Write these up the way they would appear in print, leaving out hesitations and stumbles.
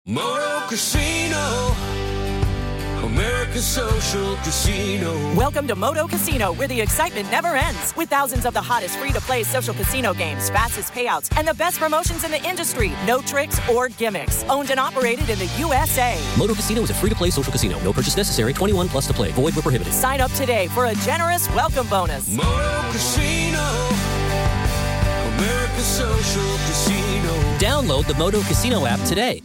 Moto Casino, America's social casino. Welcome to Moto Casino, where the excitement never ends. With thousands of the hottest free-to-play social casino games, fastest payouts, and the best promotions in the industry. No tricks or gimmicks. Owned and operated in the USA. Moto Casino is a free-to-play social casino. No purchase necessary. 21 plus to play. Void where prohibited. Sign up today for a generous welcome bonus. Moto Casino, America's social casino. Download the Moto Casino app today.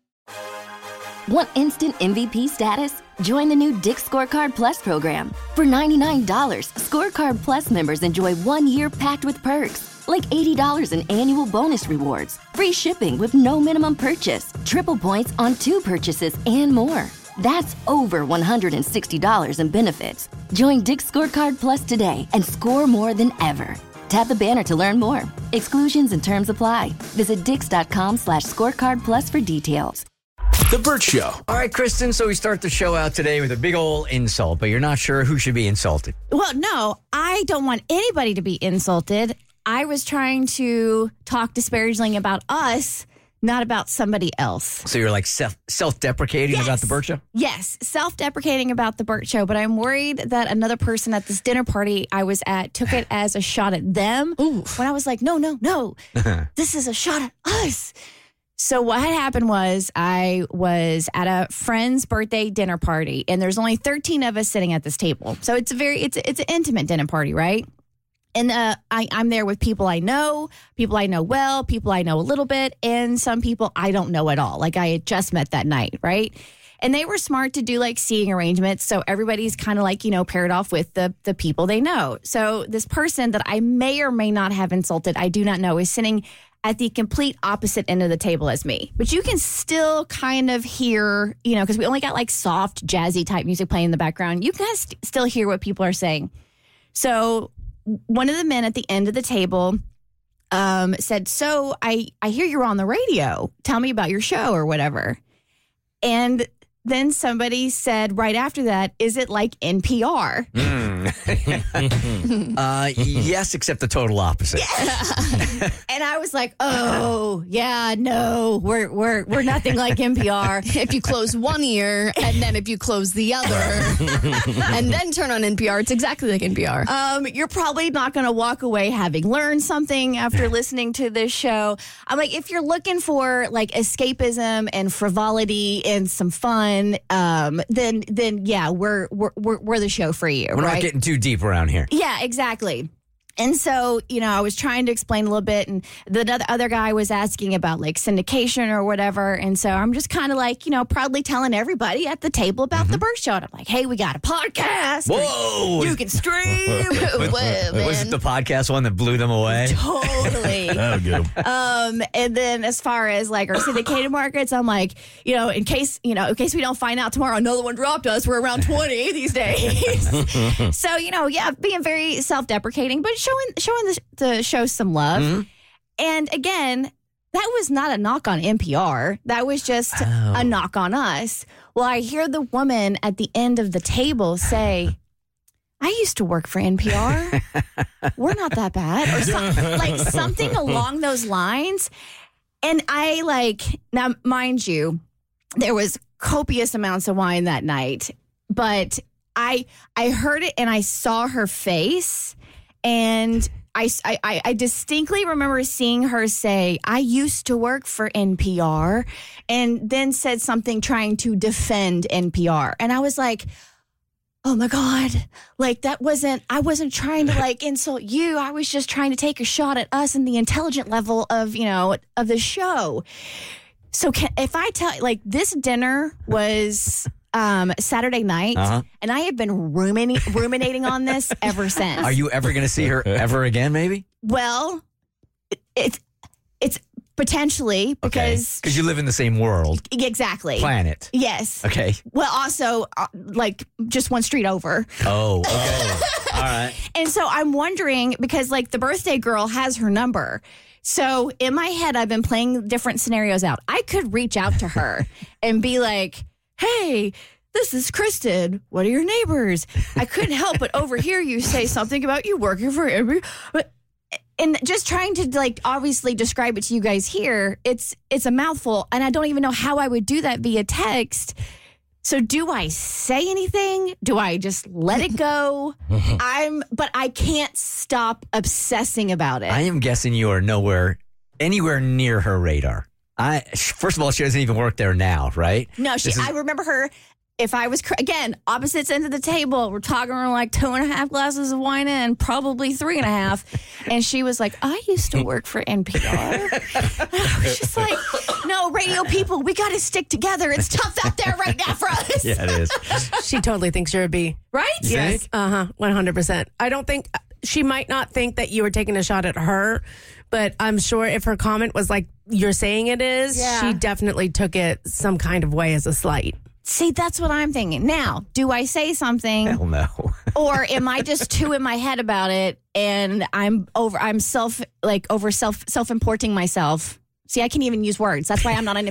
Want instant MVP status? Join the new Dick's Scorecard Plus program. For $99, Scorecard Plus members enjoy 1 year packed with perks, like $80 in annual bonus rewards, free shipping with no minimum purchase, triple points on 2 purchases, and more. That's over $160 in benefits. Join Dick's Scorecard Plus today and score more than ever. Tap the banner to learn more. Exclusions and terms apply. Visit dix.com/scorecard plus for details. The Burt Show. All right, Kristen, so we start the show out today with a big old insult, but you're not sure who should be insulted. Well, no, I don't want anybody to be insulted. I was trying to talk disparagingly about us, not about somebody else. So you're like self-deprecating about the Burt Show? Yes, self-deprecating about the Burt Show, but I'm worried that another person at this dinner party I was at took it as a shot at them. When I was like, no, this is a shot at us. So what had happened was I was at a friend's birthday dinner party, and there's only 13 of us sitting at this table. So it's an intimate dinner party, right? And I'm there with people I know well, people I know a little bit, and some people I don't know at all. Like I had just met that night, right? And they were smart to do like seating arrangements. So everybody's kind of like, paired off with the people they know. So this person that I may or may not have insulted, I do not know, is sitting at the complete opposite end of the table as me. But you can still kind of hear, because we only got like soft, jazzy type music playing in the background. You can still hear what people are saying. So one of the men at the end of the table said, so I hear you're on the radio. Tell me about your show or whatever. And then somebody said right after that, is it like NPR? Yes, except the total opposite. And I was like, oh, yeah, no, we're nothing like NPR. If you close one ear and then if you close the other and then turn on NPR, it's exactly like NPR. You're probably not going to walk away having learned something after listening to this show. I'm like, if you're looking for like escapism and frivolity and some fun, then yeah, we're the show for you. We're not getting too deep around here. Yeah, exactly. And so, I was trying to explain a little bit, and the other guy was asking about like syndication or whatever. And so I'm just kind of like, proudly telling everybody at the table about the Burt Show. And I'm like, hey, we got a podcast. Whoa! You can stream. Was it the podcast one that blew them away? Totally. That'll get 'em. And then as far as like our syndicated markets, I'm like, in case we don't find out tomorrow, another one dropped us. We're around 20 these days. So, being very self-deprecating, but showing the show some love. Mm-hmm. And again, that was not a knock on NPR. That was just a knock on us. Well, I hear the woman at the end of the table say, I used to work for NPR. We're not that bad. Or something along those lines. And now mind you, there was copious amounts of wine that night, but I heard it and I saw her face. And I distinctly remember seeing her say, I used to work for NPR, and then said something trying to defend NPR. And I was like, oh my God, I wasn't trying to insult you. I was just trying to take a shot at us and the intelligent level of the show. So if I tell this dinner was Saturday night, and I have been ruminating on this ever since. Are you ever going to see her ever again, maybe? Well, it's potentially because you live in the same world. Exactly. Planet. Yes. Okay. Well, also, just one street over. Oh, okay. All right. And so I'm wondering, because the birthday girl has her number. So in my head, I've been playing different scenarios out. I could reach out to her and be like, hey, this is Kristen. What are your neighbors? I couldn't help but overhear you say something about you working for NPR. And just trying to like obviously describe it to you guys here, it's a mouthful, and I don't even know how I would do that via text. So do I say anything? Do I just let it go? But I can't stop obsessing about it. I am guessing you are anywhere near her radar. First of all, she doesn't even work there now, right? No, I remember her. If I was, again, opposites ends of the table, we're talking like 2.5 glasses of wine in, probably 3.5. And she was like, I used to work for NPR. I was just like, no, radio people, we got to stick together. It's tough out there right now for us. Yeah, it is. She totally thinks you're a B. Right? Yes. 100%. I don't think, she might not think that you were taking a shot at her, but I'm sure if her comment was like you're saying it is, she definitely took it some kind of way as a slight. See, that's what I'm thinking. Now, do I say something? Hell no. Or am I just too in my head about it and I'm self-importing myself? See, I can't even use words. That's why I'm not on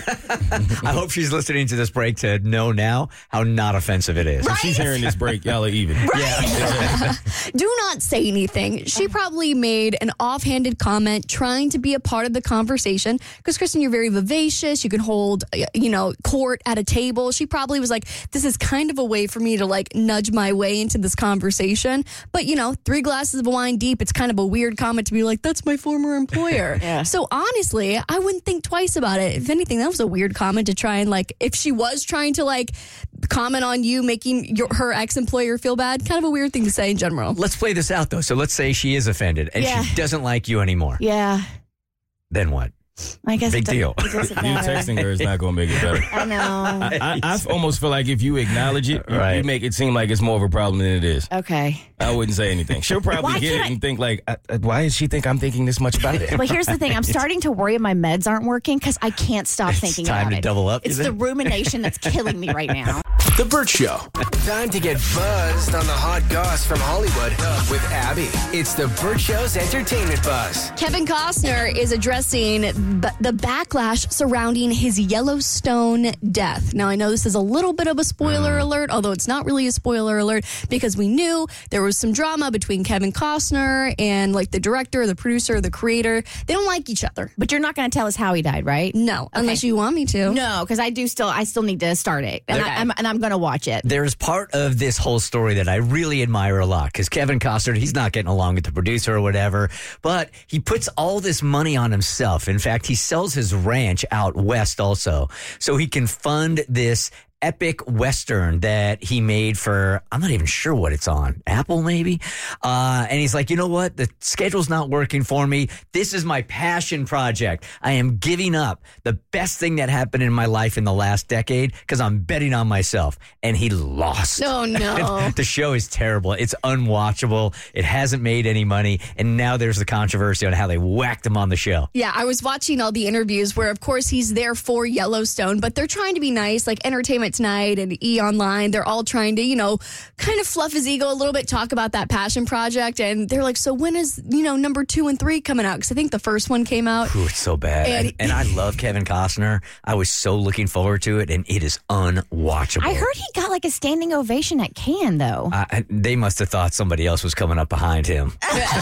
NPR. I hope she's listening to this break to know now how not offensive it is. If she's hearing this break, y'all are even. Yeah. Do not say anything. She probably made an offhanded comment trying to be a part of the conversation because, Kristen, you're very vivacious. You can hold, court at a table. She probably was like, this is kind of a way for me to like nudge my way into this conversation. But, 3 glasses of wine deep, it's kind of a weird comment to be like, that's my former employer. Yeah. So honestly, I wouldn't think twice about it. If anything, that was a weird comment to try and like, if she was trying to like comment on you making her ex-employer feel bad, kind of a weird thing to say in general. Let's play this out though. So let's say she is offended and she doesn't like you anymore. Yeah. Then what? I guess big deal. You texting her is not going to make it better. I know. I almost feel like if you acknowledge it, you make it seem like it's more of a problem than it is. Okay. I wouldn't say anything. She'll probably get it and think like, why does she think I'm thinking this much about it? But here's the thing. I'm starting to worry my meds aren't working because I can't stop thinking about it. It's time to double up. It's the rumination that's killing me right now. The Burt Show. Time to get buzzed on the hot goss from Hollywood with Abby. It's the Burt Show's entertainment buzz. Kevin Costner is addressing the backlash surrounding his Yellowstone death. Now, I know this is a little bit of a spoiler alert, although it's not really a spoiler alert because we knew there was some drama between Kevin Costner and like the director, the producer, the creator. They don't like each other. But you're not going to tell us how he died, right? No, unless you want me to. No, because I still need to start it. And I'm going to watch it. There's part of this whole story that I really admire a lot because Kevin Costner, he's not getting along with the producer or whatever, but he puts all this money on himself. In fact, he sells his ranch out west also so he can fund this epic Western that he made for, I'm not even sure what it's on, Apple maybe? And he's like, you know what? The schedule's not working for me. This is my passion project. I am giving up the best thing that happened in my life in the last decade because I'm betting on myself. And he lost. Oh, no. The show is terrible. It's unwatchable. It hasn't made any money. And now there's the controversy on how they whacked him on the show. Yeah, I was watching all the interviews where, of course, he's there for Yellowstone, but they're trying to be nice, like Entertainment Tonight and E! Online. They're all trying to, kind of fluff his ego a little bit, talk about that passion project. And they're like, so when is, number 2 and 3 coming out? Because I think the first one came out. Ooh, it's so bad. And I love Kevin Costner. I was so looking forward to it, and it is unwatchable. I heard he got like a standing ovation at Cannes, though. They must have thought somebody else was coming up behind him.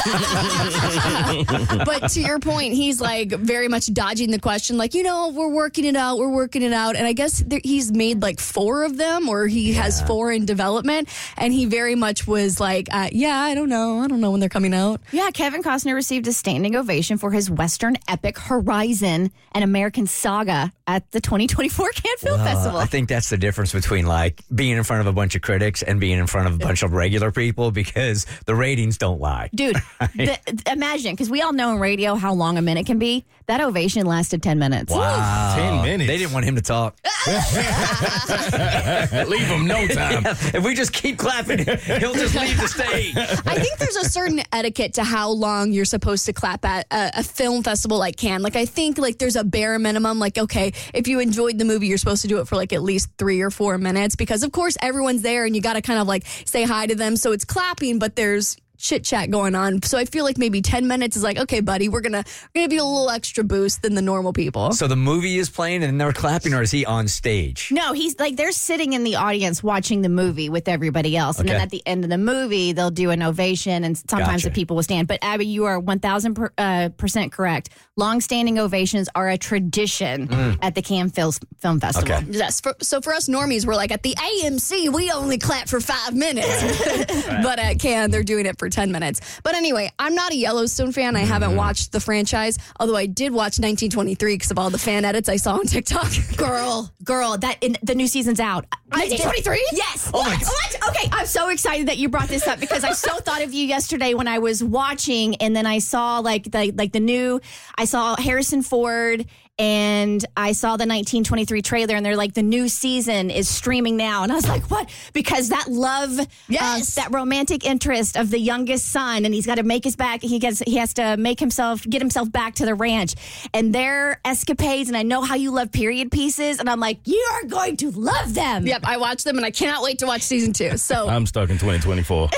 But to your point, he's like very much dodging the question, like, we're working it out. And I guess he's made like 4 of them, or he has 4 in development. And he very much was like, I don't know when they're coming out. Yeah, Kevin Costner received a standing ovation for his Western epic Horizon, an American saga at the 2024 Cannes Film Festival. I think that's the difference between like being in front of a bunch of critics and being in front of a bunch of regular people, because the ratings don't lie. Dude, imagine, because we all know in radio how long a minute can be. That ovation lasted 10 minutes. Wow. 10 minutes. They didn't want him to talk. Leave him no time. Yeah, if we just keep clapping, he'll just leave the stage. I think there's a certain etiquette to how long you're supposed to clap at a film festival like Cannes. Like, I think like there's a bare minimum. Like, okay, if you enjoyed the movie, you're supposed to do it for like at least 3 or 4 minutes, because of course everyone's there and you got to kind of like say hi to them. So it's clapping, but there's chit chat going on. So I feel like maybe 10 minutes is like, okay, buddy, we're gonna give you a little extra boost than the normal people. So the movie is playing and they're clapping, or is he on stage? No, he's like, they're sitting in the audience watching the movie with everybody else. And then at the end of the movie, they'll do an ovation, and sometimes the people will stand. But Abby, you are 1,000% correct. Long-standing ovations are a tradition at the Cannes Film Festival. Okay. Yes. So for us normies, we're like, at the AMC, we only clap for 5 minutes. But at Cannes, they're doing it for 10 minutes. But anyway, I'm not a Yellowstone fan. I haven't watched the franchise, although I did watch 1923 because of all the fan edits I saw on TikTok. Girl, the new season's out. 1923? Yes. Oh my God. What? Okay, I'm so excited that you brought this up because I so thought of you yesterday when I was watching, and then I saw I saw Harrison Ford, and I saw the 1923 trailer, and they're like, the new season is streaming now. And I was like, what? Because that love, that romantic interest of the youngest son, and he's got to make his back, he has to get himself back to the ranch. And their escapades, and I know how you love period pieces, and I'm like, you are going to love them. Yep, I watched them, and I cannot wait to watch season 2. So I'm stuck in 2024.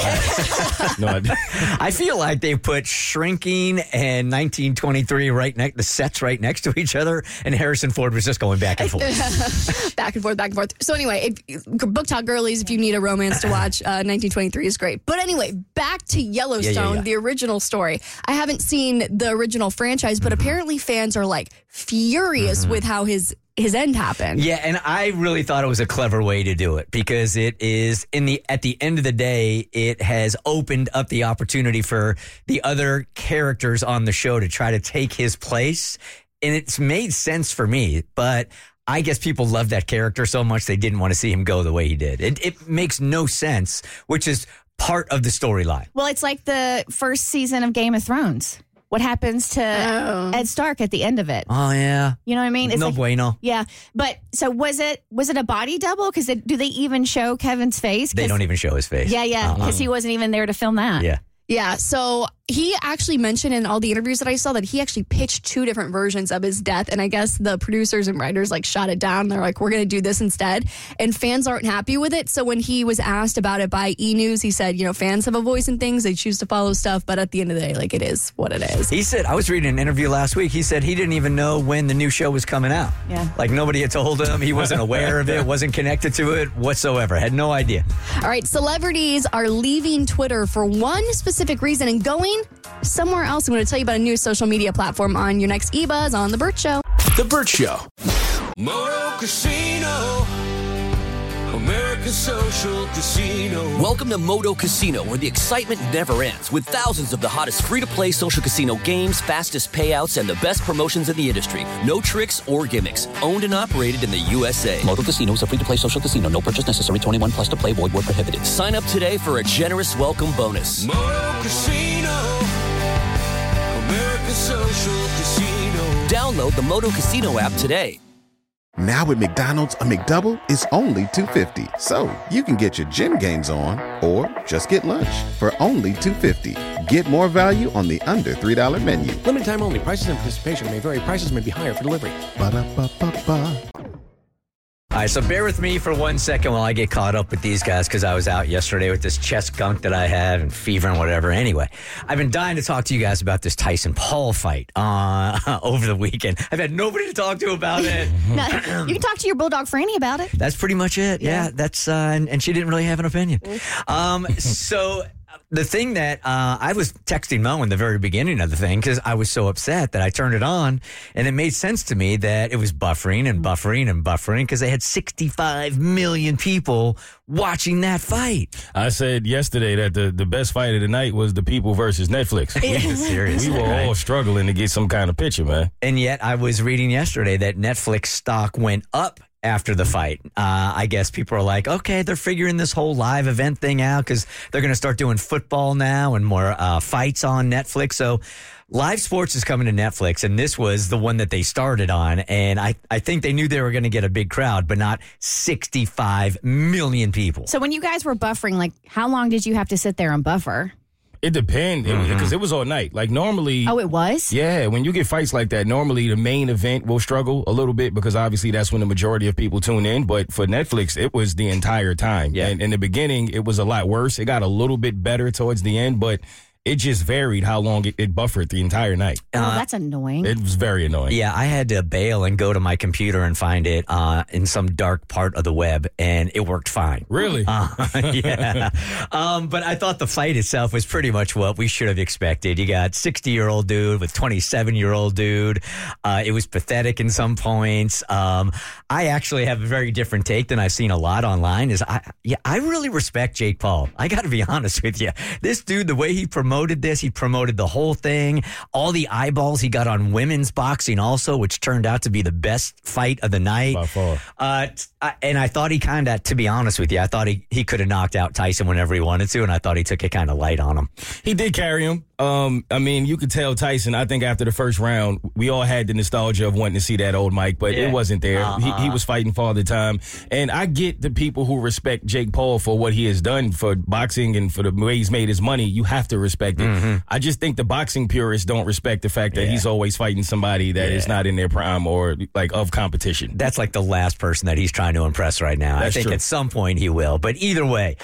No idea. I feel like they put Shrinking and 1923 the sets right next to each other, and Harrison Ford was just going back and forth. back and forth. So anyway, Book Talk Girlies, if you need a romance to watch, 1923 is great. But anyway, back to Yellowstone, the original story. I haven't seen the original franchise, but apparently fans are like furious with how his end happened. Yeah, and I really thought it was a clever way to do it because it is at the end of the day, it has opened up the opportunity for the other characters on the show to try to take his place. And it's made sense for me, but I guess people love that character so much they didn't want to see him go the way he did. It makes no sense, which is part of the storyline. Well, it's like the first season of Game of Thrones. What happens to Ed Stark at the end of it? Oh, yeah. You know what I mean? It's no bueno. Yeah. But so was it a body double? Because do they even show Kevin's face? They don't even show his face. Yeah. Because he wasn't even there to film that. Yeah. Yeah, so he actually mentioned in all the interviews that I saw that he actually pitched 2 different versions of his death, and I guess the producers and writers shot it down. They're like, we're going to do this instead, and fans aren't happy with it. So when he was asked about it by E! News, he said, fans have a voice in things, they choose to follow stuff, but at the end of the day, it is what it is. He said, I was reading an interview last week, he said he didn't even know when the new show was coming out. Yeah. Nobody had told him, he wasn't aware of it, wasn't connected to it whatsoever, had no idea. All right, celebrities are leaving Twitter for one specific reason and going somewhere else. I'm going to tell you about a new social media platform on your next eBuzz on The Burt Show. The Burt Show. Moto Casino, America's social casino. Welcome to Moto Casino, where the excitement never ends, with thousands of the hottest free-to-play social casino games, fastest payouts, and the best promotions in the industry. No tricks or gimmicks. Owned and operated in the USA. Moto Casino is a free-to-play social casino. No purchase necessary. 21 plus to play. Void where prohibited. Sign up today for a generous welcome bonus. Moto Casino, America's social casino. Download the Moto Casino app today. Now at McDonald's, a McDouble is only $2.50. So you can get your gym gains on or just get lunch for only $2.50. Get more value on the under $3 menu. Limited time only. Prices and participation may vary. Prices may be higher for delivery. Ba-da-ba-ba-ba. All right, so bear with me for 1 second while I get caught up with these guys because I was out yesterday with this chest gunk that I have and fever and whatever. Anyway, I've been dying to talk to you guys about this Tyson Paul fight over the weekend. I've had nobody to talk to about it. No, you can talk to your bulldog Franny about it. That's pretty much it. Yeah, that's and she didn't really have an opinion. So the thing that I was texting Mo in the very beginning of the thing because I was so upset that I turned it on, and it made sense to me that it was buffering because they had 65 million people watching that fight. I said yesterday that the best fight of the night was the people versus Netflix. Seriously, we were all struggling to get some kind of picture, man. And yet I was reading yesterday that Netflix stock went up after the fight. I guess people are like, okay, they're figuring this whole live event thing out because they're going to start doing football now and more fights on Netflix. So live sports is coming to Netflix, and this was the one that they started on. And I think they knew they were going to get a big crowd, but not 65 million people. So when you guys were buffering, how long did you have to sit there and buffer? It depends because it was all night. Like normally. Oh, it was? Yeah, when you get fights like that, normally the main event will struggle a little bit because obviously that's when the majority of people tune in. But for Netflix, it was the entire time. Yeah. And in the beginning, it was a lot worse. It got a little bit better towards the end, but it just varied how long it buffered the entire night. Oh, that's annoying. It was very annoying. Yeah, I had to bail and go to my computer and find it in some dark part of the web, and it worked fine. Really? Yeah. But I thought the fight itself was pretty much what we should have expected. You got 60-year-old dude with 27-year-old dude. It was pathetic in some points. I actually have a very different take than I've seen a lot online. I really respect Jake Paul. I got to be honest with you. This dude, the way he promoted this. He promoted the whole thing. All the eyeballs he got on women's boxing also, which turned out to be the best fight of the night. By far. And I thought he kind of, to be honest with you, I thought he could have knocked out Tyson whenever he wanted to, and I thought he took it kind of light on him. He did carry him. I mean, you could tell Tyson, I think after the first round, we all had the nostalgia of wanting to see that old Mike, but it wasn't there. He was fighting for all the time. And I get the people who respect Jake Paul for what he has done for boxing and for the way he's made his money. You have to respect it. I just think the boxing purists don't respect the fact that he's always fighting somebody that is not in their prime or like of competition. That's like the last person that he's trying to impress right now. That's I think true. at some point he will. But either way,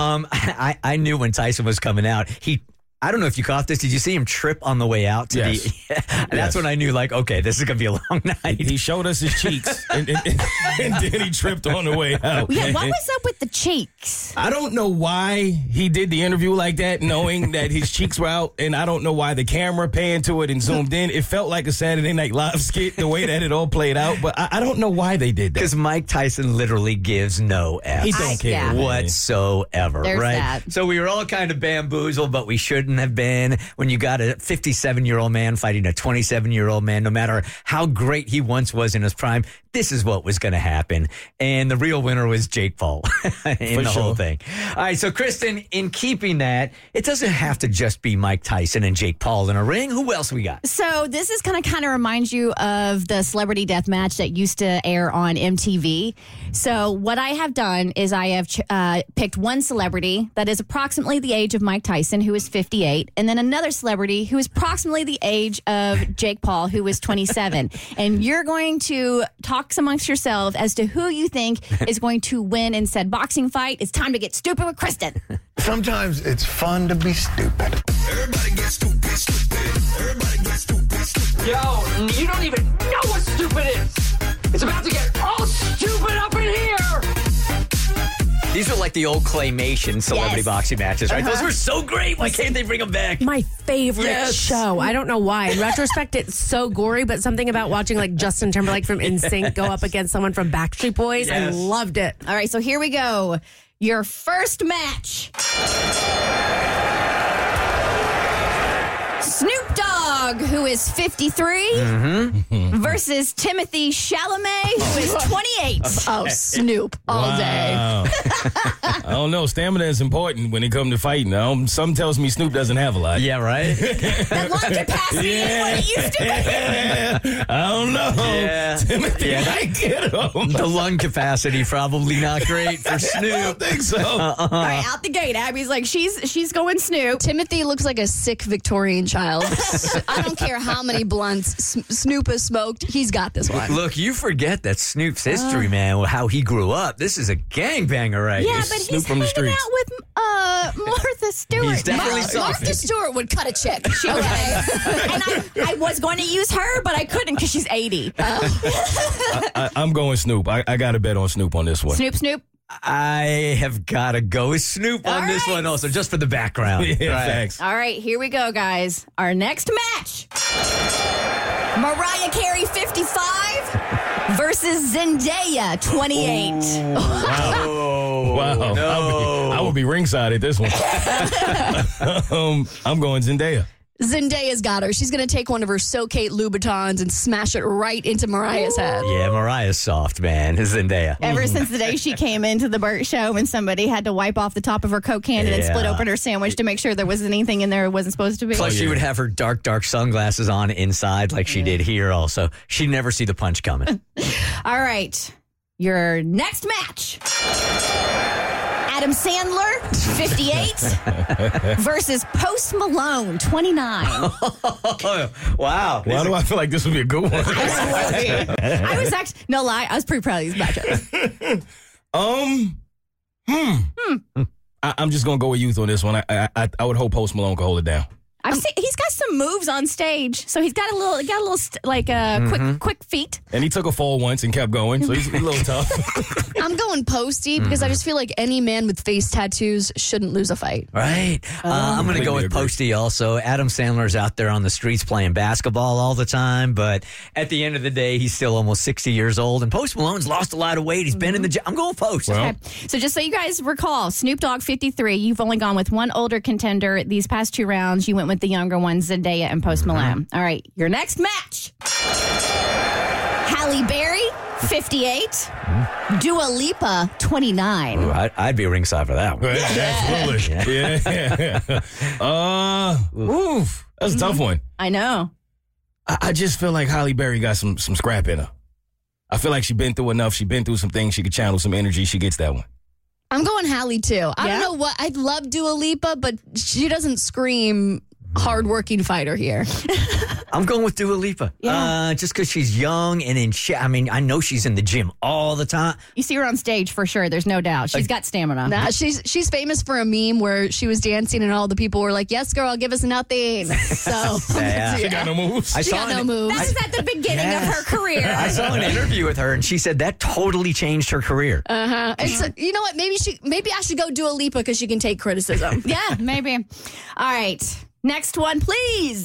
I knew when Tyson was coming out, I don't know if you caught this. Did you see him trip on the way out? That's when I knew, like, okay, this is going to be a long night. He showed us his cheeks, and then he tripped on the way out. Yeah, what was up with the cheeks? I don't know why he did the interview like that, knowing that his cheeks were out, and I don't know why the camera panned to it and zoomed in. It felt like a Saturday Night Live skit, the way that it all played out, but I don't know why they did that. Because Mike Tyson literally gives no F. He don't care. Whatsoever, There's right? that. So we were all kind of bamboozled, but we shouldn't have been. When you got a 57-year-old man fighting a 27-year-old man, no matter how great he once was in his prime, this is what was going to happen. And the real winner was Jake Paul in the whole thing. All right, so Kristen, in keeping that, it doesn't have to just be Mike Tyson and Jake Paul in a ring. Who else we got? So this is going to kind of remind you of the Celebrity Death Match that used to air on MTV. So what I have done is I have picked one celebrity that is approximately the age of Mike Tyson, who is 58, and then another celebrity who is approximately the age of Jake Paul, who is 27. And you're going to talk amongst yourselves as to who you think is going to win in said boxing fight. It's time to get stupid with Kristen. Sometimes it's fun to be stupid. Everybody get stupid, stupid. Everybody get stupid, stupid. Yo, you don't even know what stupid is. It's about to get all stupid up in here. These are like the old claymation celebrity boxing matches, right? Those were so great. Why can't they bring them back? My favorite show. I don't know why. In retrospect, it's so gory, but something about watching like Justin Timberlake from NSYNC go up against someone from Backstreet Boys, I loved it. All right, so here we go. Your first match. Snoop Dogg, who is 53, versus Timothy Chalamet, who is 28. Oh, Snoop all day. I don't know. Stamina is important when it comes to fighting. Some tells me Snoop doesn't have a lot. Yeah, right? That lung capacity is what it used to be. I don't know. Yeah. Timothy might get him. The lung capacity probably not great for Snoop. I don't think so. All right, out the gate, Abby's like, she's going Snoop. Timothy looks like a sick Victorian child. I don't care how many blunts Snoop has smoked. He's got this one. Look, you forget that Snoop's history, man, how he grew up. This is a gangbanger right here. Yeah, but Snoop he's from the hanging streets. out with Martha Stewart. He's definitely Martha Stewart would cut a chick. Okay. And I was going to use her, but I couldn't because she's 80. I'm going Snoop. I got to bet on Snoop on this one. Snoop. I have got to go with Snoop on this one also, just for the background. Yeah, thanks. All right, here we go, guys. Our next match. Mariah Carey, 55, versus Zendaya, 28. Wow. No. I would be ringside at this one. I'm going Zendaya. Zendaya's got her. She's going to take one of her So-Kate Louboutins and smash it right into Mariah's head. Yeah, Mariah's soft, man. Zendaya. Ever since the day she came into the Burt Show and somebody had to wipe off the top of her Coke can and then split open her sandwich to make sure there wasn't anything in there it wasn't supposed to be. Plus, she would have her dark sunglasses on inside like she did here also. She'd never see the punch coming. All right. Your next match. Adam Sandler, 58, versus Post Malone, 29. Wow. Why do I feel like this would be a good one? I was actually, no lie, I was pretty proud of these matchups. I'm just gonna go with youth on this one. I would hope Post Malone could hold it down. He's got some moves on stage, so he's got a little quick feet. And he took a fall once and kept going, so he's a little tough. I'm going Posty because I just feel like any man with face tattoos shouldn't lose a fight. Right. I'm going to go with Posty also. Adam Sandler's out there on the streets playing basketball all the time, but at the end of the day, he's still almost 60 years old. And Post Malone's lost a lot of weight. He's been in the gym. I'm going Post. Okay. So just so you guys recall, Snoop Dogg, 53. You've only gone with one older contender these past 2 rounds. You went with the younger ones, Zendaya and Post Malone. All right, your next match. Halle Berry, 58. Dua Lipa, 29. Ooh, I'd be ringside for that one. Absolutely. Oof. That's a tough one. I know. I just feel like Halle Berry got some scrap in her. I feel like she's been through enough. She's been through some things. She could channel some energy. She gets that one. I'm going Halle too. I don't know what. I love Dua Lipa, but she doesn't scream hardworking fighter here. I'm going with Dua Lipa. Just because she's young and in shape. I mean, I know she's in the gym all the time. You see her on stage for sure. There's no doubt. She's got stamina. Nah, she's famous for a meme where she was dancing and all the people were like, "Yes, girl, give us nothing." So she got no moves. She got no moves. That was at the beginning of her career. I saw an interview with her and she said that totally changed her career. And so, you know what? Maybe I should go Dua Lipa because she can take criticism. Yeah, maybe. All right. Next one, please.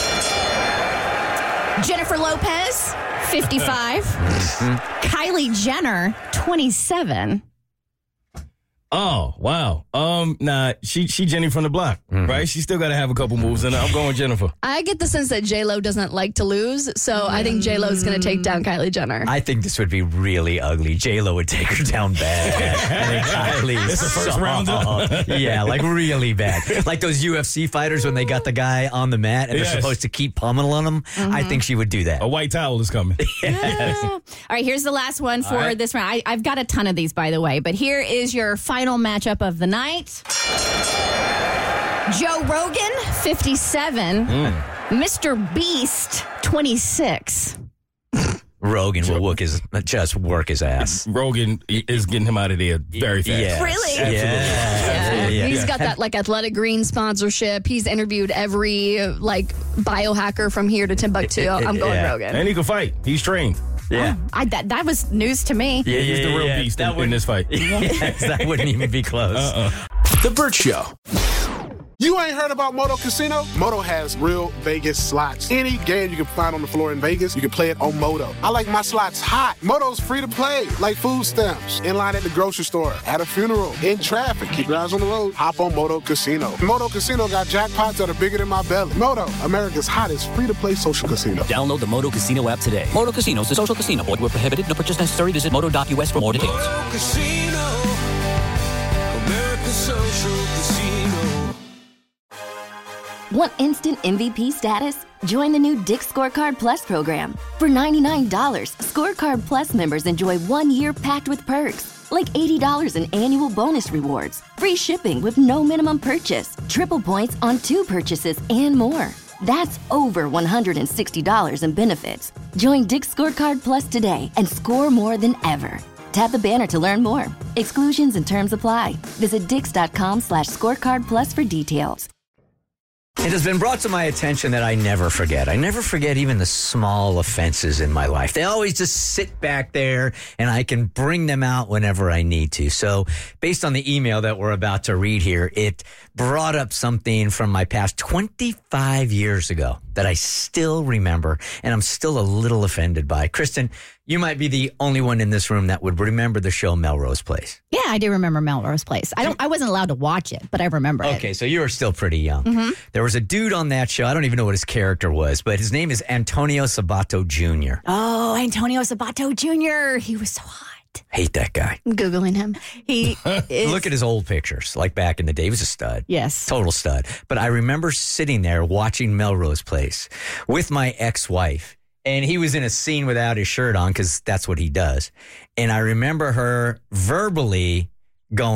Jennifer Lopez, 55. Kylie Jenner, 27. Oh, wow. She Jenny from the block, right? She still got to have a couple moves in her. I'm going Jennifer. I get the sense that J-Lo doesn't like to lose, so I think J-Lo is going to take down Kylie Jenner. I think this would be really ugly. J-Lo would take her down bad. I think Kylie. It's the first round. Yeah, like really bad. Like those UFC fighters when they got the guy on the mat and they're supposed to keep pummeling him. I think she would do that. A white towel is coming. Yes. All right, here's the last one for this round. I've got a ton of these, by the way, but here is your final matchup of the night. Joe Rogan, 57. Mr. Beast, 26. Rogan will just work his ass. Rogan is getting him out of there very fast. Yes. Really? Yeah. He's got that Athletic Greens sponsorship. He's interviewed every biohacker from here to Timbuktu. I'm going Rogan. And he can fight. He's trained. Yeah. That was news to me. Yeah, he's the real beast in this fight. Yes, that wouldn't even be close. The Burt Show. You ain't heard about Moto Casino? Moto has real Vegas slots. Any game you can find on the floor in Vegas, you can play it on Moto. I like my slots hot. Moto's free to play, like food stamps. In line at the grocery store, at a funeral, in traffic. Keep your eyes on the road. Hop on Moto Casino. Moto Casino got jackpots that are bigger than my belly. Moto, America's hottest free-to-play social casino. Download the Moto Casino app today. Moto Casino is a social casino. Void where prohibited. No purchase necessary. Visit moto.us for more details. Moto Casino, America's social casino. Want instant MVP status? Join the new Dick's Scorecard Plus program. For $99, Scorecard Plus members enjoy 1 year packed with perks, like $80 in annual bonus rewards, free shipping with no minimum purchase, triple points on 2 purchases, and more. That's over $160 in benefits. Join Dick's Scorecard Plus today and score more than ever. Tap the banner to learn more. Exclusions and terms apply. Visit dix.com/scorecardplus for details. It has been brought to my attention that I never forget. I never forget even the small offenses in my life. They always just sit back there and I can bring them out whenever I need to. So based on the email that we're about to read here, it brought up something from my past 25 years ago that I still remember and I'm still a little offended by. Kristen, you might be the only one in this room that would remember the show Melrose Place. Yeah, I do remember Melrose Place. I wasn't allowed to watch it, but I remember it. Okay, so you were still pretty young. There was a dude on that show. I don't even know what his character was, but his name is Antonio Sabato Jr. Oh, Antonio Sabato Jr. He was so hot. Hate that guy. I'm Googling him. He is. Look at his old pictures, like back in the day. He was a stud. Yes. Total stud. But I remember sitting there watching Melrose Place with my ex-wife. And he was in a scene without his shirt on because that's what he does. And I remember her verbally going,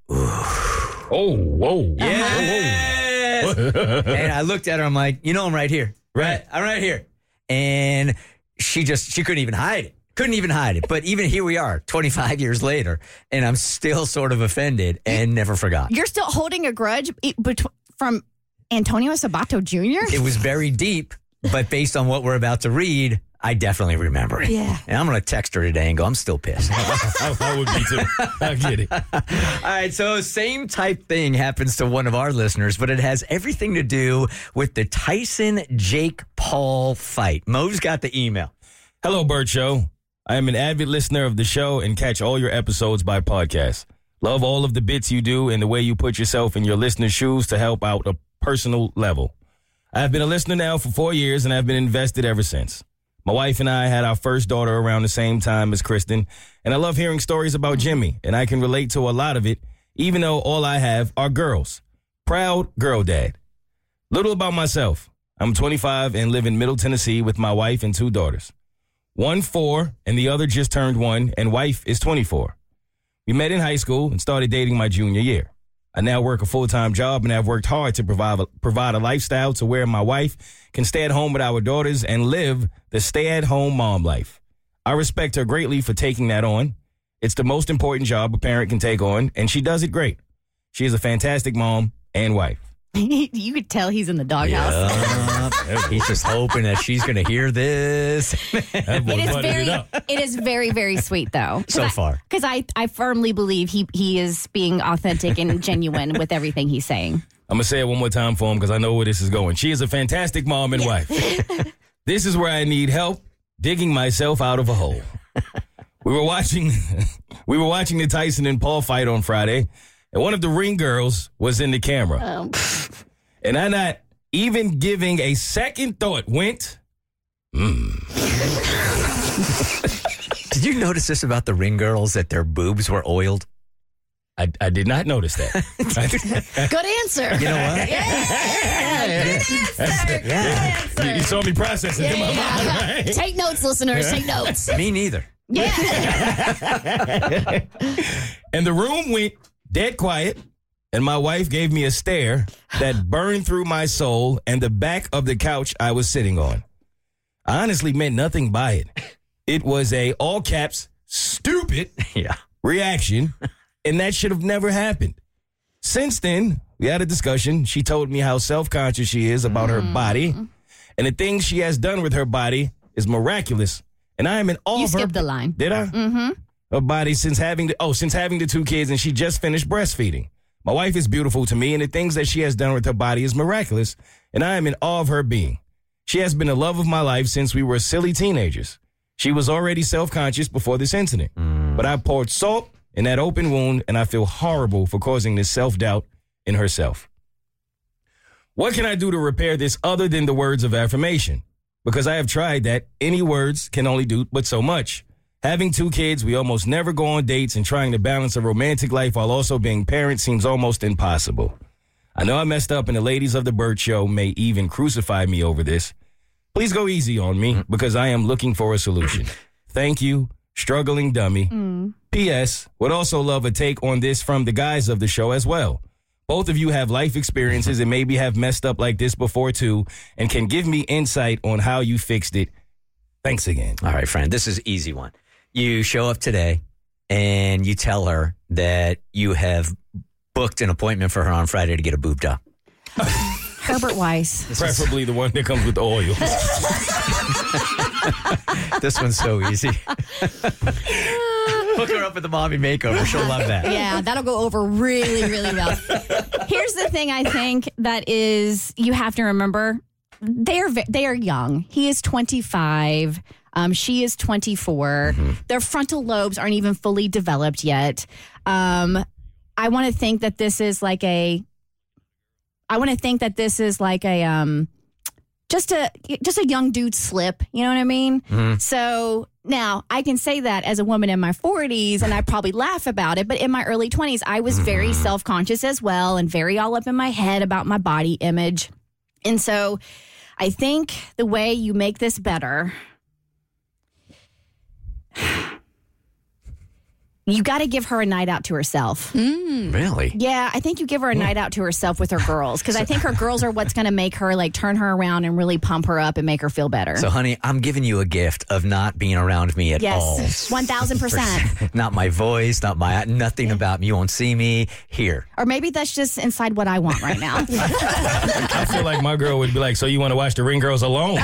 Oh, whoa. Yes. And I looked at her. I'm like, I'm right here. Right. I'm right here. And she couldn't even hide it. Couldn't even hide it. But even here we are, 25 years later, and I'm still sort of offended and never forgot. You're still holding a grudge from Antonio Sabato Jr.? It was very deep, but based on what we're about to read, I definitely remember it. Yeah. And I'm going to text her today and go, I'm still pissed. I would be too. I get it. All right, so same type thing happens to one of our listeners, but it has everything to do with the Tyson-Jake Paul fight. Mo's got the email. Hello, Bert Show. I am an avid listener of the show and catch all your episodes by podcast. Love all of the bits you do and the way you put yourself in your listeners' shoes to help out a personal level. I have been a listener now for 4 years and I've been invested ever since. My wife and I had our first daughter around the same time as Kristen, and I love hearing stories about Jimmy, and I can relate to a lot of it, even though all I have are girls. Proud girl dad. Little about myself. I'm 25 and live in Middle Tennessee with my wife and 2 daughters. One 4 and the other just turned 1, and wife is 24. We met in high school and started dating my junior year. I now work a full-time job and have worked hard to provide a lifestyle to where my wife can stay at home with our daughters and live the stay-at-home mom life. I respect her greatly for taking that on. It's the most important job a parent can take on, and she does it great. She is a fantastic mom and wife. You could tell he's in the doghouse. Yeah. He's just hoping that she's going to hear this. It is very, very sweet, though. So far. Because I firmly believe he is being authentic and genuine with everything he's saying. I'm going to say it one more time for him because I know where this is going. She is a fantastic mom and wife. This is where I need help digging myself out of a hole. We were watching the Tyson and Paul fight on Friday. And one of the ring girls was in the camera. And I not even giving a second thought went, Did you notice this about the ring girls, that their boobs were oiled? I did not notice that. Good answer. You know what? Good answer. You saw me process it in my mind, right? Take notes, listeners. Take notes. Me neither. Yeah. And the room went dead quiet, and my wife gave me a stare that burned through my soul and the back of the couch I was sitting on. I honestly meant nothing by it. It was a, all caps, stupid reaction, and that should have never happened. Since then, we had a discussion. She told me how self-conscious she is about her body, and the things she has done with her body is miraculous, and I am in awe of her. You skipped the line. Did I? Mm-hmm. Her body since having the 2 kids, and she just finished breastfeeding. My wife is beautiful to me, and the things that she has done with her body is miraculous, and I am in awe of her being. She has been the love of my life since we were silly teenagers. She was already self-conscious before this incident, but I poured salt in that open wound, and I feel horrible for causing this self-doubt in herself. What can I do to repair this other than the words of affirmation? Because I have tried that. Any words can only do but so much. Having 2 kids, we almost never go on dates, and trying to balance a romantic life while also being parents seems almost impossible. I know I messed up, and the ladies of the Bert Show may even crucify me over this. Please go easy on me because I am looking for a solution. Thank you, struggling dummy. P.S. Would also love a take on this from the guys of the show as well. Both of you have life experiences and maybe have messed up like this before too, and can give me insight on how you fixed it. Thanks again. All right, friend, this is an easy one. You show up today and you tell her that you have booked an appointment for her on Friday to get a boob job. Herbert Weiss. Preferably the one that comes with the oil. This one's so easy. Hook her up with the mommy makeover. She'll love that. Yeah, that'll go over really, really well. Here's the thing I think that is, you have to remember, they are young. He is 25. She is 24. Their frontal lobes aren't even fully developed yet. I want to think that this is like a just a young dude slip. You know what I mean? So now I can say that as a woman in my 40s, and I probably laugh about it. But in my early 20s, I was very self-conscious as well, and very all up in my head about my body image. And so I think the way you make this better, You got to give her a night out to herself. Really? Yeah, I think you give her a night out to herself with her girls, because I think her girls are what's going to make her like turn her around and really pump her up and make her feel better. So, honey, I'm giving you a gift of not being around me at all. Yes, 1,000%. Not my voice, nothing about me. You won't see me here. Or maybe that's just inside what I want right now. I feel like my girl would be like, so you want to watch the Ring Girls alone?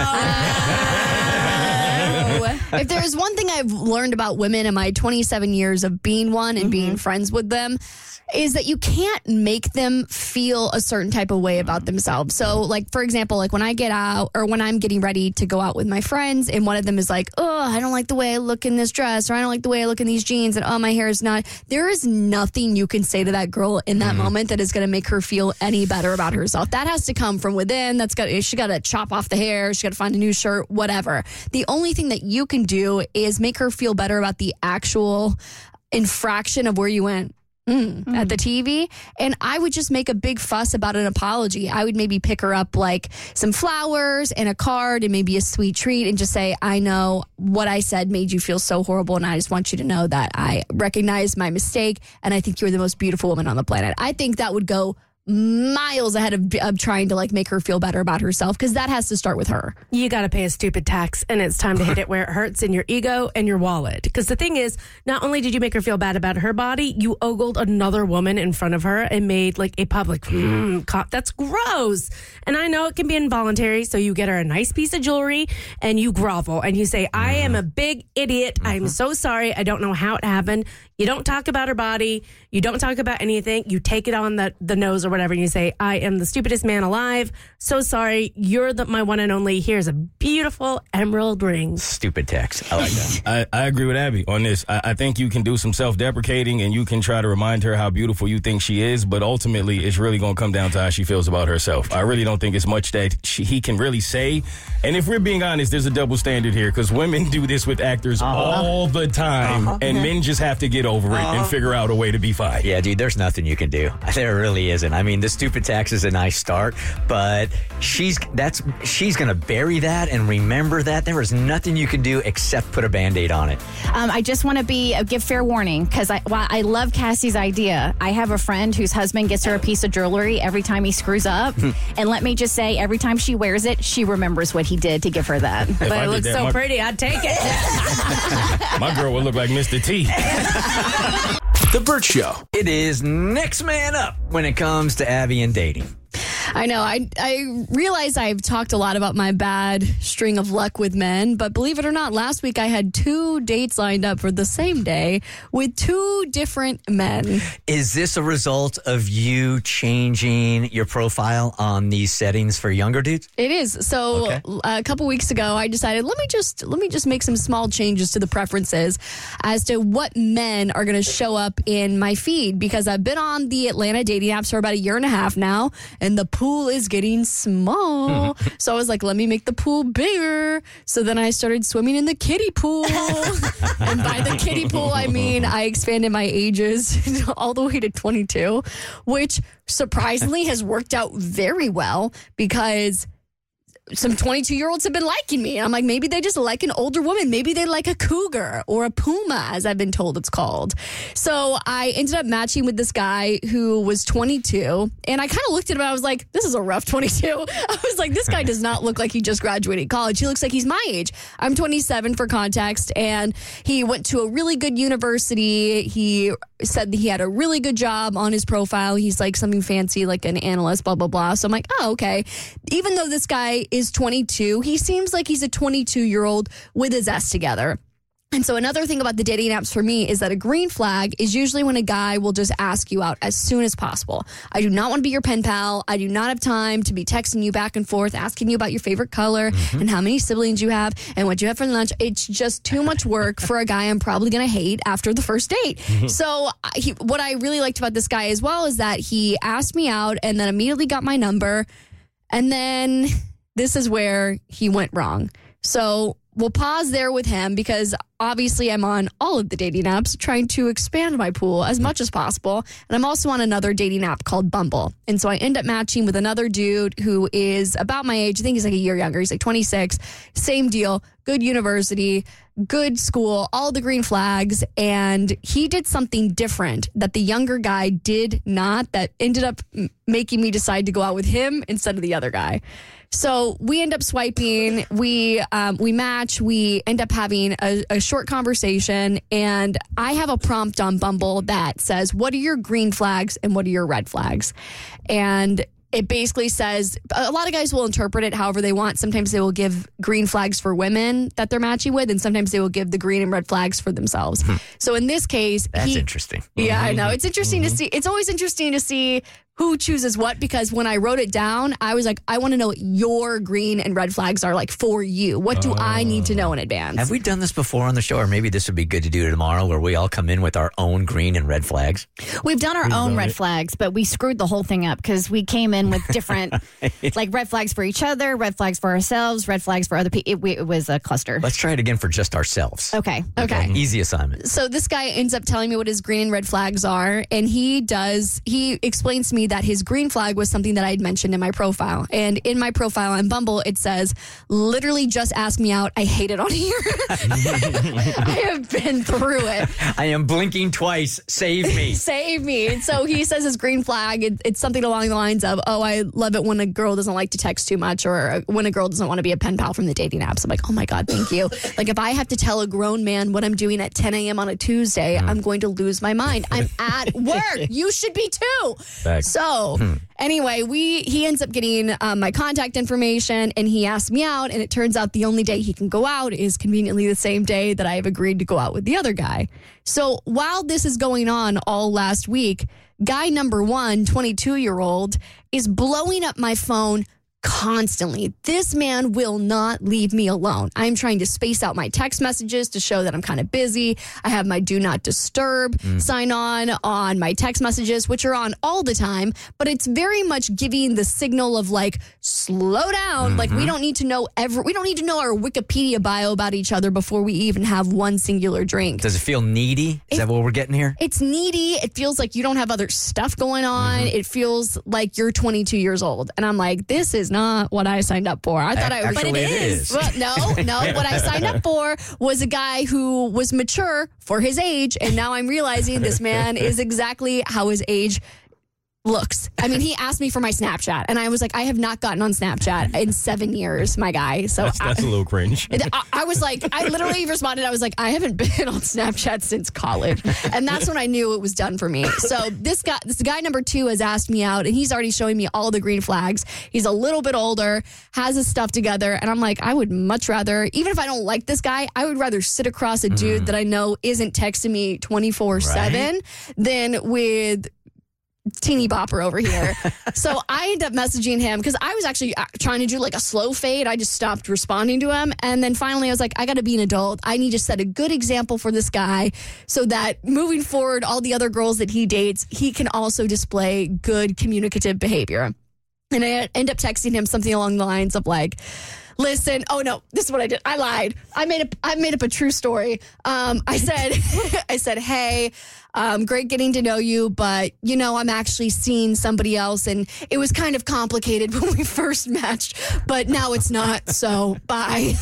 If there's one thing I've learned about women in my 27 years of being one and being friends with them, is that you can't make them feel a certain type of way about themselves. So, like, for example, like when I get out or when I'm getting ready to go out with my friends and one of them is like, oh, I don't like the way I look in this dress, or I don't like the way I look in these jeans, and oh, my hair is not. There is nothing you can say to that girl in that moment that is going to make her feel any better about herself. That has to come from within. She got to chop off the hair. She got to find a new shirt, whatever. The only thing that you can do is make her feel better about the actual infraction of where you went. At the TV, and I would just make a big fuss about an apology. I would maybe pick her up like some flowers and a card and maybe a sweet treat and just say, I know what I said made you feel so horrible, and I just want you to know that I recognize my mistake, and I think you're the most beautiful woman on the planet. I think that would go miles ahead of trying to like make her feel better about herself, because that has to start with her. You got to pay a stupid tax, and it's time to hit it where it hurts, in your ego and your wallet. Because the thing is, not only did you make her feel bad about her body, you ogled another woman in front of her and made like a public that's gross. And I know it can be involuntary, so you get her a nice piece of jewelry and you grovel and you say, I am a big idiot. I'm so sorry. I don't know how it happened. You don't talk about her body. You don't talk about anything. You take it on the nose or whatever, and you say, I am the stupidest man alive. So sorry. You're my one and only. Here's a beautiful emerald ring. Stupid text. I like that. I agree with Abby on this. I think you can do some self-deprecating, and you can try to remind her how beautiful you think she is, but ultimately it's really going to come down to how she feels about herself. I really don't think it's much that he can really say. And if we're being honest, there's a double standard here, because women do this with actors all the time, and men just have to get over it and figure out a way to be fine. Yeah, dude, there's nothing you can do. There really isn't. I mean, the stupid tax is a nice start, but she's going to bury that and remember that. There is nothing you can do except put a Band-Aid on it. I just want to give fair warning, because while I love Cassie's idea, I have a friend whose husband gets her a piece of jewelry every time he screws up. And let me just say, every time she wears it, she remembers what he did to give her that. But it looks so pretty, I'd take it. My girl would look like Mr. T. The Burt Show. It is next man up when it comes to Abby and dating. I know. I realize I've talked a lot about my bad string of luck with men, but believe it or not, last week I had 2 dates lined up for the same day with 2 different men. Is this a result of you changing your profile on these settings for younger dudes? It is. So a couple weeks ago, I decided let me just make some small changes to the preferences as to what men are going to show up in my feed, because I've been on the Atlanta dating apps for about 1.5 years now, and the pool is getting small. So I was like, let me make the pool bigger. So then I started swimming in the kiddie pool. And by the kiddie pool, I mean I expanded my ages all the way to 22, which surprisingly has worked out very well, because some 22-year-olds have been liking me. I'm like, maybe they just like an older woman. Maybe they like a cougar or a puma, as I've been told it's called. So I ended up matching with this guy who was 22. And I kind of looked at him and I was like, this is a rough 22. I was like, this guy does not look like he just graduated college. He looks like he's my age. I'm 27 for context. And he went to a really good university. He said that he had a really good job on his profile. He's like something fancy, like an analyst, blah, blah, blah. So I'm like, oh, okay. Even though this guy is 22, he seems like he's a 22-year-old with his ass together. And so another thing about the dating apps for me is that a green flag is usually when a guy will just ask you out as soon as possible. I do not want to be your pen pal. I do not have time to be texting you back and forth, asking you about your favorite color and how many siblings you have and what you have for lunch. It's just too much work for a guy I'm probably going to hate after the first date. So what I really liked about this guy as well is that he asked me out and then immediately got my number. And then this is where he went wrong. So we'll pause there with him, because obviously I'm on all of the dating apps trying to expand my pool as much as possible. And I'm also on another dating app called Bumble. And so I end up matching with another dude who is about my age. I think he's like a year younger. He's like 26. Same deal. Good university, good school, all the green flags. And he did something different that the younger guy did not, that ended up making me decide to go out with him instead of the other guy. So we end up swiping, we match, we end up having a short conversation, and I have a prompt on Bumble that says, what are your green flags and what are your red flags? And it basically says, a lot of guys will interpret it however they want. Sometimes they will give green flags for women that they're matching with, and sometimes they will give the green and red flags for themselves. So in this case, that's interesting. Yeah, I know. It's interesting to see. It's always interesting to see who chooses what, because when I wrote it down, I was like, I want to know what your green and red flags are like for you. What do I need to know in advance? Have we done this before on the show? Or maybe this would be good to do tomorrow, where we all come in with our own green and red flags. We've done our own red flags, but we screwed the whole thing up because we came in with different, like red flags for each other, red flags for ourselves, red flags for other people. It was a cluster. Let's try it again for just ourselves. Okay. Easy assignment. So this guy ends up telling me what his green and red flags are, and he explains to me that his green flag was something that I had mentioned in my profile. And in my profile on Bumble, it says, literally just ask me out. I hate it on here. I have been through it. I am blinking twice. Save me. Save me. And so he says his green flag, it's something along the lines of, oh, I love it when a girl doesn't like to text too much, or when a girl doesn't want to be a pen pal from the dating apps. I'm like, oh my God, thank you. Like, if I have to tell a grown man what I'm doing at 10 a.m. on a Tuesday, I'm going to lose my mind. I'm at work. You should be too. Back. So anyway, he ends up getting my contact information, and he asked me out, and it turns out the only day he can go out is conveniently the same day that I have agreed to go out with the other guy. So while this is going on all last week, guy number one, 22-year-old, is blowing up my phone constantly. This man will not leave me alone. I'm trying to space out my text messages to show that I'm kind of busy. I have my do not disturb sign on my text messages, which are on all the time, but it's very much giving the signal of like, slow down. Like, we don't need to know our Wikipedia bio about each other before we even have one singular drink. Does it feel needy? Is that what we're getting here? It's needy. It feels like you don't have other stuff going on. It feels like you're 22 years old. And I'm like, this is not what I signed up for. I thought but it is. Well, no. What I signed up for was a guy who was mature for his age, and now I'm realizing this man is exactly how his age looks. I mean, he asked me for my Snapchat, and I was like, I have not gotten on Snapchat in 7 years, my guy. So that's a little cringe. I was like, I literally responded, I was like, I haven't been on Snapchat since college. And that's when I knew it was done for me. So this guy number two has asked me out, and he's already showing me all the green flags. He's a little bit older, has his stuff together. And I'm like, I would much rather, even if I don't like this guy, I would rather sit across a dude that I know isn't texting me 24/7 than with teeny bopper over here. So I ended up messaging him because I was actually trying to do like a slow fade. I just stopped responding to him. And then finally I was like, I got to be an adult. I need to set a good example for this guy so that moving forward, all the other girls that he dates, he can also display good communicative behavior. And I end up texting him something along the lines of like, listen, oh no, this is what I did. I lied. I made up a true story. I said, hey, great getting to know you, but I'm actually seeing somebody else, and it was kind of complicated when we first matched, but now it's not. So bye.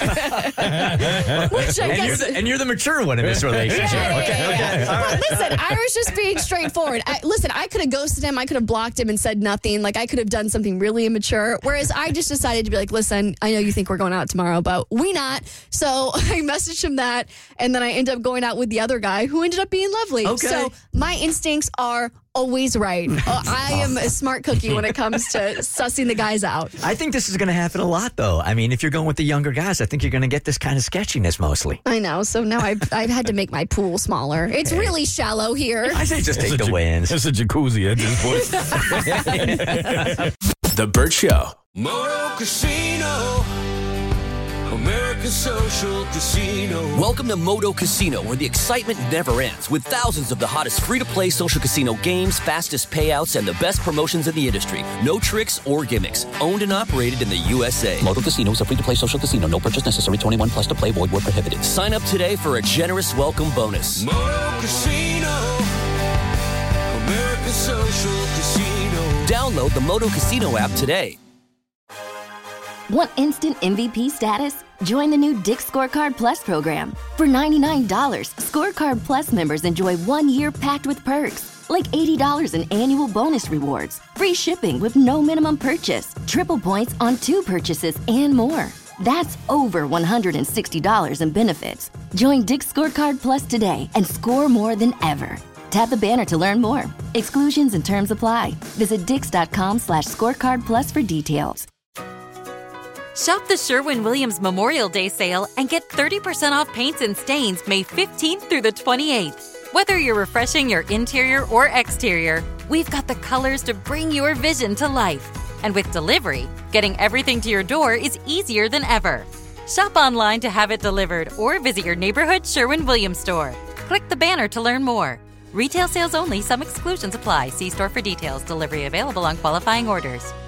Which I guess, you're the mature one in this relationship. Okay. All right. Listen, I was just being straightforward. I could have ghosted him. I could have blocked him and said nothing. Like, I could have done something really immature. Whereas I just decided to be like, listen, I know you think we're going out tomorrow, but we not. So I messaged him that, and then I ended up going out with the other guy who ended up being lovely. Okay. So my instincts are always right. I am a smart cookie when it comes to sussing the guys out. I think this is going to happen a lot, though. I mean, if you're going with the younger guys, I think you're going to get this kind of sketchiness mostly. I know. So now I've had to make my pool smaller. It's really shallow here. I say just take the wins. It's a jacuzzi at this point. The Burt Show. Moto Casino, America's America Social Casino. Welcome to Moto Casino, where the excitement never ends, with thousands of the hottest free-to-play social casino games, fastest payouts, and the best promotions in the industry. No tricks or gimmicks. Owned and operated in the USA. Moto Casino is a free-to-play social casino. No purchase necessary. 21 plus to play. Void where prohibited. Sign up today for a generous welcome bonus. Moto Casino. America Social Casino. Download the Moto Casino app today. Want instant MVP status? Join the new Dick's Scorecard Plus program. For $99, Scorecard Plus members enjoy 1 year packed with perks, like $80 in annual bonus rewards, free shipping with no minimum purchase, triple points on 2 purchases, and more. That's over $160 in benefits. Join Dick's Scorecard Plus today and score more than ever. Tap the banner to learn more. Exclusions and terms apply. Visit dix.com/scorecard plus for details. Shop the Sherwin-Williams Memorial Day sale and get 30% off paints and stains May 15th through the 28th. Whether you're refreshing your interior or exterior, we've got the colors to bring your vision to life. And with delivery, getting everything to your door is easier than ever. Shop online to have it delivered or visit your neighborhood Sherwin-Williams store. Click the banner to learn more. Retail sales only. Some exclusions apply. See store for details. Delivery available on qualifying orders.